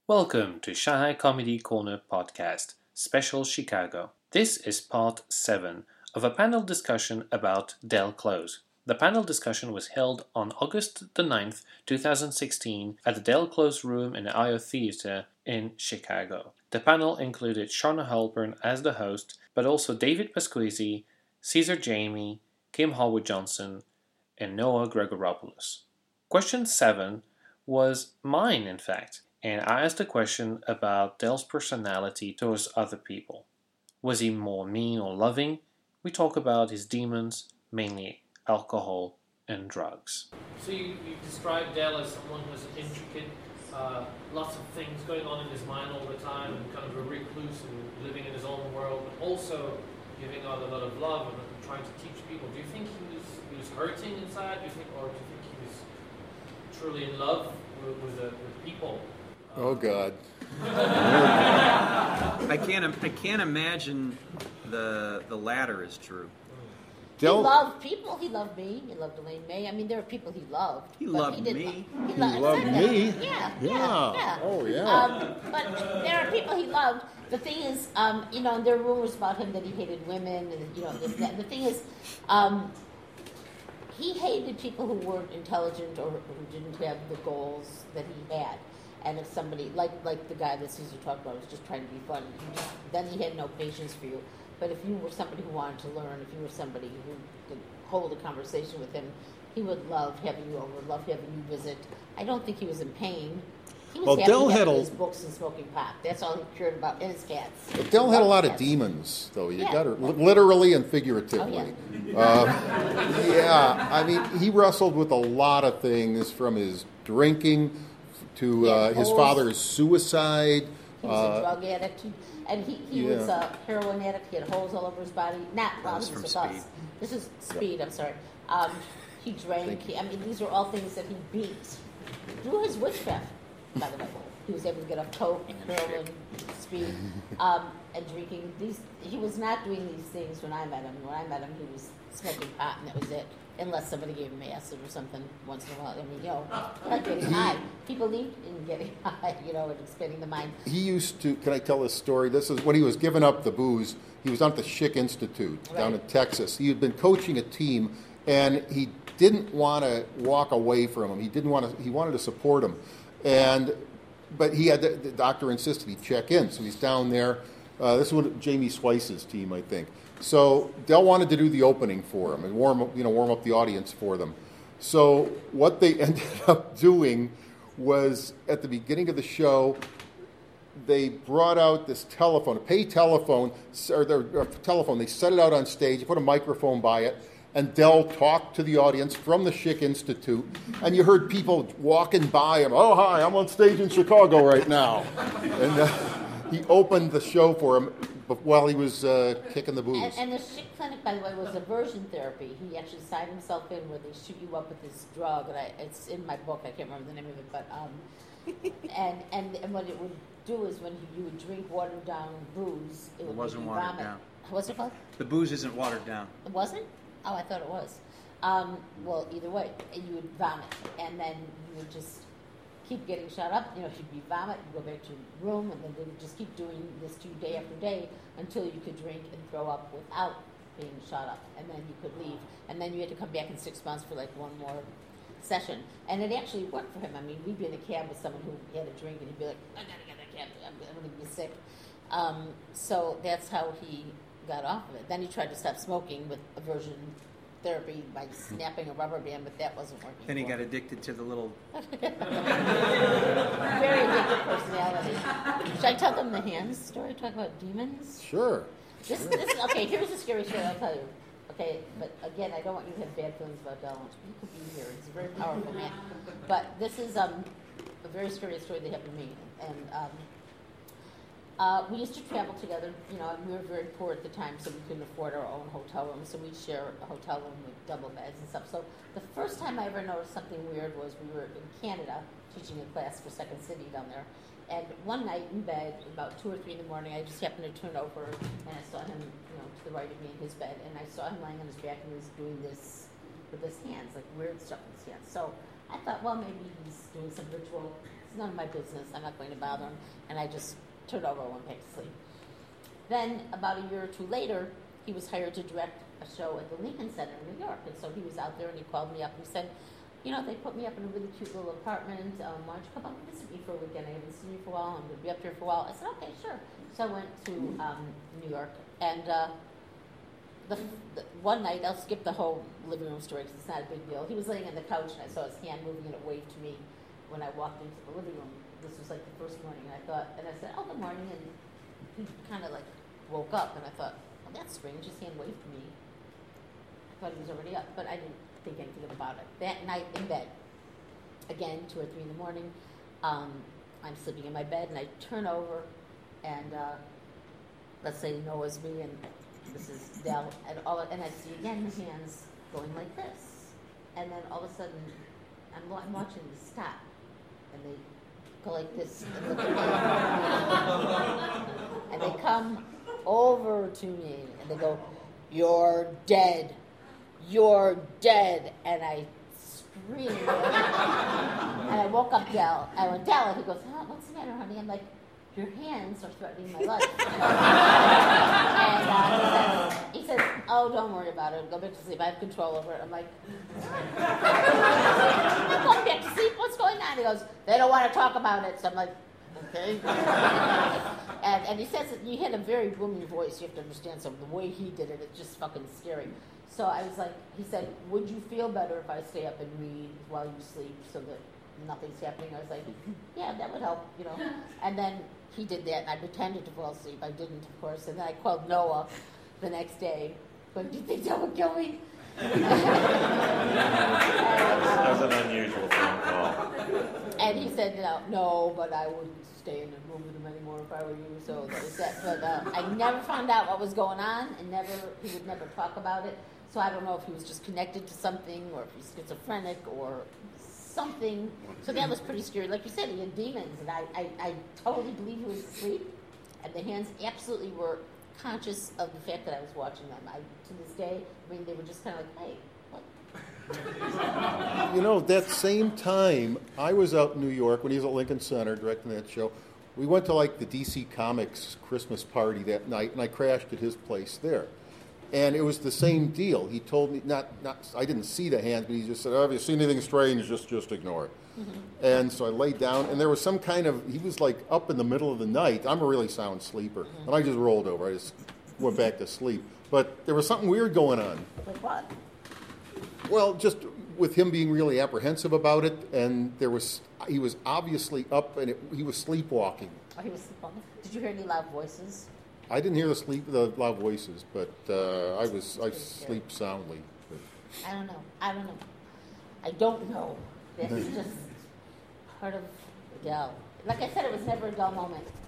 Welcome to Shanghai Comedy Corner Podcast, Special Chicago. This is part 7 of a panel discussion about Del Close. The panel discussion was held on August the 9th, 2016 at the Del Close Room in the IO Theater in Chicago. The panel included Shauna Halpern as the host, but also David Pasquesi, Caesar Jamie, Kim Hallwood-Johnson, and Noah Gregoropoulos. Question 7 was mine, in fact, and I asked a question about Del's personality towards other people. Was he more mean or loving? We talk about his demons, mainly alcohol and drugs. So you described Del as someone who has an intricate, lots of things going on in his mind all the time, and kind of a recluse and living in his own world, but also giving out a lot of love and trying to teach people. Do you think he was hurting inside? Or do you think he was truly in love with people? Oh God! I can't imagine the latter is true. He loved people. He loved me. He loved Elaine May. I mean, there are people he loved. He loved me. He loved me. Yeah. Oh yeah. But there are people he loved. The thing is, there are rumors about him that he hated women, and the thing is, he hated people who weren't intelligent or who didn't have the goals that he had. And if somebody, like the guy that Caesar talked about, was just trying to be funny, then he had no patience for you. But if you were somebody who wanted to learn, if you were somebody who could hold a conversation with him, he would love having you over, love having you visit. I don't think he was in pain. He was happy having his books and smoking pot. That's all he cared about, and his cats. But Del had a lot of demons, though. You got to literally and figuratively. Oh, yeah. I mean, he wrestled with a lot of things, from his drinking to his father's suicide. He was a drug addict, and he was a heroin addict. He had holes all over his body. This is with us. This is Speed. I'm sorry. He drank. These are all things that he beat through his witchcraft. By the way, he was able to get off coke, heroin, speed, and drinking. He was not doing these things when I met him. When I met him, he was smoking pot, and that was it. Unless somebody gave him acid or something once in a while. Like getting high. He believed in getting high, and expanding the mind. He used to, can I tell this story? This is when he was giving up the booze. He was down at the Schick Institute down in Texas. He had been coaching a team, and he didn't want to walk away from him. He wanted to support him. But he had, the doctor insisted he check in. So he's down there. This was Jamie Swice's team, I think. So Del wanted to do the opening for him and warm up the audience for them. So what they ended up doing was, at the beginning of the show, they brought out this telephone, a pay telephone, or their telephone. They set it out on stage, put a microphone by it, and Del talked to the audience from the Schick Institute, and you heard people walking by him. Oh, hi, I'm on stage in Chicago right now. And he opened the show for him while he was kicking the booze. And the Schick Clinic, by the way, was aversion therapy. He actually signed himself in where they shoot you up with this drug, and it's in my book. I can't remember the name of it, but and what it would do is when you would drink watered down booze, it would make you vomit. Down. What's it called? The booze isn't watered down. It wasn't? Oh, I thought it was. Well, either way, you would vomit, and then you would just keep getting shot up. If you vomit, you go back to your room, and then they would just keep doing this to you day after day until you could drink and throw up without being shot up, and then you could leave. And then you had to come back in 6 months for like one more session. And it actually worked for him. We'd be in a cab with someone who had a drink, and he'd be like, I gotta get in a cab, I'm going to be sick. So that's how he got off of it. Then he tried to stop smoking with aversion therapy by snapping a rubber band, but that wasn't working. Then he got addicted to the little... Very addictive personality. Should I tell them the hands story? Talk about demons? Sure. This okay, here's a scary story I'll tell you. Okay, but again, I don't want you to have bad feelings about Del. You could be here. He's a very powerful man. But this is a very scary story that happened to me. And we used to travel together, we were very poor at the time, so we couldn't afford our own hotel room, so we'd share a hotel room with double beds and stuff. So the first time I ever noticed something weird was we were in Canada teaching a class for Second City down there, and one night in bed, about 2 or 3 in the morning, I just happened to turn over, and I saw him, to the right of me in his bed, and I saw him lying on his back, and he was doing this with his hands, like weird stuff with his hands. So I thought, well, maybe he's doing some ritual It's none of my business. I'm not going to bother him. And I just turned over and went back to sleep. Then, about a year or two later, he was hired to direct a show at the Lincoln Center in New York. And so he was out there and he called me up and said, you know, they put me up in a really cute little apartment. Why don't you come up and visit me for a weekend? I haven't seen you for a while. I'm going to be up here for a while. I said, okay, sure. So I went to New York. And the one night, I'll skip the whole living room story because it's not a big deal. He was laying on the couch and I saw his hand moving and it waved to me when I walked into the living room. This was like the first morning. And I said, oh, good morning. And he kind of like woke up and I thought, well, that's strange. His hand waved to me. I thought he was already up, but I didn't think anything about it. That night in bed, again, 2 or 3 in the morning, I'm sleeping in my bed and I turn over and let's say Noah's me and this is Del, and I see again the hands going like this. And then all of a sudden, I'm watching them stop and they go like this and look at me. And they come over to me and they go, "You're dead. You're dead." And I screamed. And I woke up Del. I went, "Del," and he goes, "Oh, what's the matter, honey?" I'm like, "Your hands are threatening my life." And he says, "Oh, don't worry about it. Go back to sleep. I have control over it." I'm like, "I'm going back to sleep. What's going on?" He goes, "They don't want to talk about it." So I'm like, okay. And he says that you had a very booming voice. You have to understand something. The way he did it, it's just fucking scary. So I was like, he said, "Would you feel better if I stay up and read while you sleep so that nothing's happening?" I was like, "Yeah, that would help, you know." And then he did that, and I pretended to fall asleep. I didn't, of course. And then I called Noah the next day. But do you think that would kill me? That was an unusual phone call. And he said, no, but I wouldn't stay in the room with him anymore if I were you. So that was that. But I never found out what was going on, and he would never talk about it. So I don't know if he was just connected to something, or if he's schizophrenic, or something. So that was pretty scary. Like you said, he had demons, and I totally believe he was asleep. And the hands absolutely were conscious of the fact that I was watching them. To this day, I mean, they were just kind of like, "Hey, what?" You know, that same time, I was out in New York when he was at Lincoln Center directing that show. We went to like the DC Comics Christmas party that night, and I crashed at his place there. And it was the same deal. He told me, I didn't see the hands, but he just said, "Oh, if you see anything strange, just ignore it." Mm-hmm. And so I laid down, and there was some kind of, he was like up in the middle of the night. I'm a really sound sleeper. Mm-hmm. And I just rolled over. I just went back to sleep. But there was something weird going on. Like what? Well, just with him being really apprehensive about it, and he was obviously up, and he was sleepwalking. Oh, he was sleepwalking. Did you hear any loud voices? I didn't hear the loud voices, but I sleep soundly. I don't know. I don't know. This is just part of Del. Like I said, it was never a dull moment.